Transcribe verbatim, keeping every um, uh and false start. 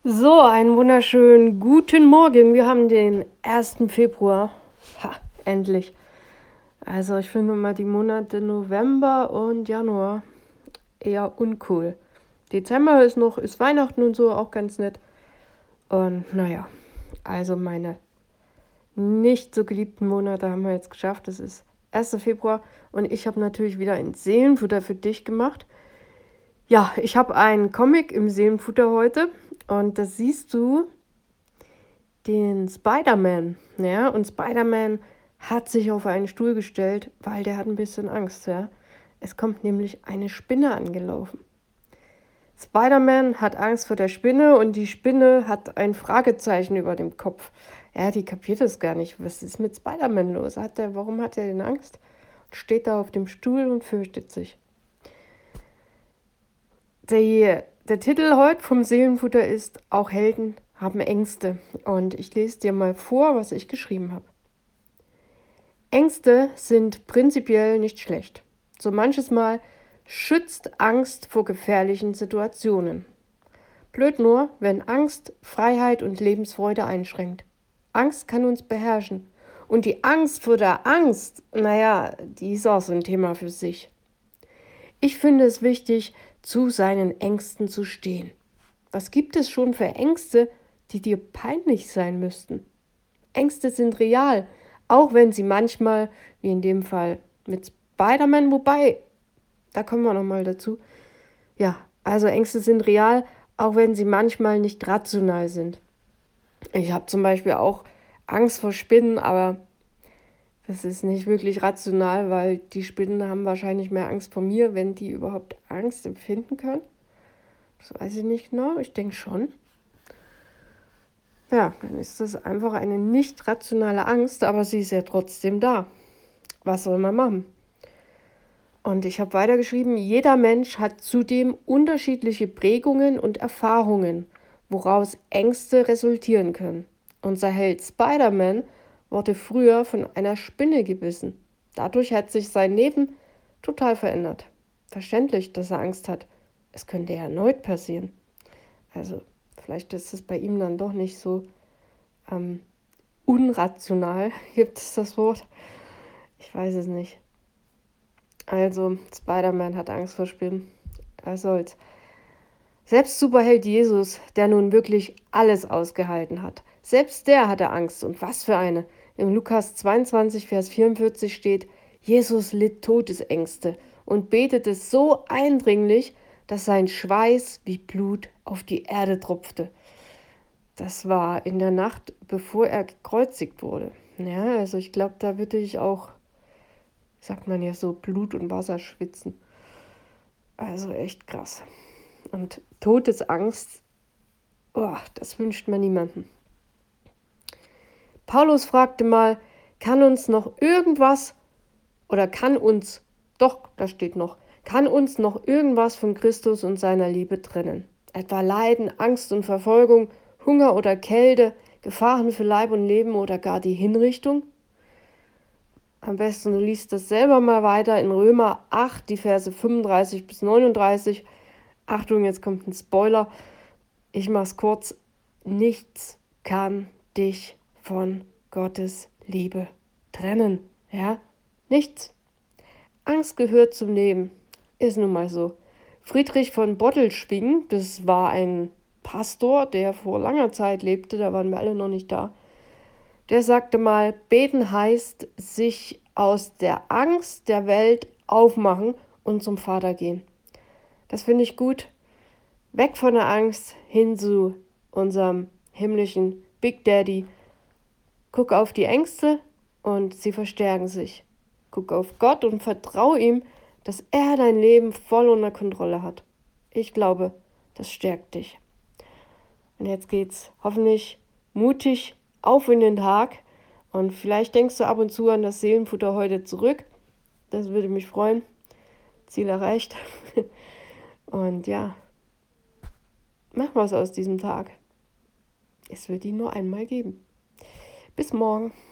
So, einen wunderschönen guten Morgen. Wir haben den ersten Februar. Ha, endlich. Also ich finde immer die Monate November und Januar eher uncool. Dezember ist noch, ist Weihnachten und so auch ganz nett. Und naja, also meine nicht so geliebten Monate haben wir jetzt geschafft. Das ist erster Februar und ich habe natürlich wieder ein Seelenfutter für dich gemacht. Ja, ich habe einen Comic im Seelenfutter heute und das siehst du den Spider-Man. Ja, und Spider-Man hat sich auf einen Stuhl gestellt, weil der hat ein bisschen Angst. Ja. Es kommt nämlich eine Spinne angelaufen. Spider-Man hat Angst vor der Spinne und die Spinne hat ein Fragezeichen über dem Kopf. Ja, die kapiert es gar nicht. Was ist mit Spider-Man los? Hat der, warum hat er denn Angst? Steht da auf dem Stuhl und fürchtet sich. Die, der Titel heute vom Seelenfutter ist Auch Helden haben Ängste. Und ich lese dir mal vor, was ich geschrieben habe. Ängste sind prinzipiell nicht schlecht. So manches Mal schützt Angst vor gefährlichen Situationen. Blöd nur, wenn Angst Freiheit und Lebensfreude einschränkt. Angst kann uns beherrschen. Und die Angst vor der Angst, naja, die ist auch so ein Thema für sich. Ich finde es wichtig, zu seinen Ängsten zu stehen. Was gibt es schon für Ängste, die dir peinlich sein müssten? Ängste sind real, auch wenn sie manchmal, wie in dem Fall mit Spider-Man, wobei, da kommen wir nochmal dazu. Ja, also Ängste sind real, auch wenn sie manchmal nicht rational sind. Ich habe zum Beispiel auch Angst vor Spinnen, aber das ist nicht wirklich rational, weil die Spinnen haben wahrscheinlich mehr Angst vor mir, wenn die überhaupt Angst empfinden können. Das weiß ich nicht genau, ich denke schon. Ja, dann ist das einfach eine nicht rationale Angst, aber sie ist ja trotzdem da. Was soll man machen? Und ich habe weitergeschrieben, jeder Mensch hat zudem unterschiedliche Prägungen und Erfahrungen, woraus Ängste resultieren können. Unser Held Spider-Man wurde früher von einer Spinne gebissen. Dadurch hat sich sein Leben total verändert. Verständlich, dass er Angst hat. Es könnte ja erneut passieren. Also vielleicht ist es bei ihm dann doch nicht so ähm, unrational, gibt es das Wort? Ich weiß es nicht. Also, Spider-Man hat Angst vor Spinnen. Was soll's. Selbst Superheld Jesus, der nun wirklich alles ausgehalten hat, selbst der hatte Angst. Und was für eine. Im Lukas zweiundzwanzig, Vers vierundvierzig steht, Jesus litt Todesängste und betete so eindringlich, dass sein Schweiß wie Blut auf die Erde tropfte. Das war in der Nacht, bevor er gekreuzigt wurde. Ja, also ich glaube, da würde ich auch, sagt man ja so, Blut und Wasser schwitzen. Also echt krass. Und Todesangst, oh, das wünscht man niemandem. Paulus fragte mal, kann uns noch irgendwas, oder kann uns, doch, da steht noch, kann uns noch irgendwas von Christus und seiner Liebe trennen? Etwa Leiden, Angst und Verfolgung, Hunger oder Kälte, Gefahren für Leib und Leben oder gar die Hinrichtung? Am besten du liest das selber mal weiter in Römer acht, die Verse fünfunddreißig bis neununddreißig. Achtung, jetzt kommt ein Spoiler. Ich mach's kurz. Nichts kann dich von Gottes Liebe trennen. Ja? Nichts. Angst gehört zum Leben. Ist nun mal so. Friedrich von Bottelschwing, das war ein Pastor, der vor langer Zeit lebte, da waren wir alle noch nicht da. Der sagte mal, beten heißt, sich aus der Angst der Welt aufmachen und zum Vater gehen. Das finde ich gut. Weg von der Angst hin zu unserem himmlischen Big Daddy. Guck auf die Ängste und sie verstärken sich. Guck auf Gott und vertraue ihm, dass er dein Leben voll unter Kontrolle hat. Ich glaube, das stärkt dich. Und jetzt geht's hoffentlich mutig auf in den Tag. Und vielleicht denkst du ab und zu an das Seelenfutter heute zurück. Das würde mich freuen. Ziel erreicht. Und ja, mach was aus diesem Tag. Es wird ihn nur einmal geben. Bis morgen.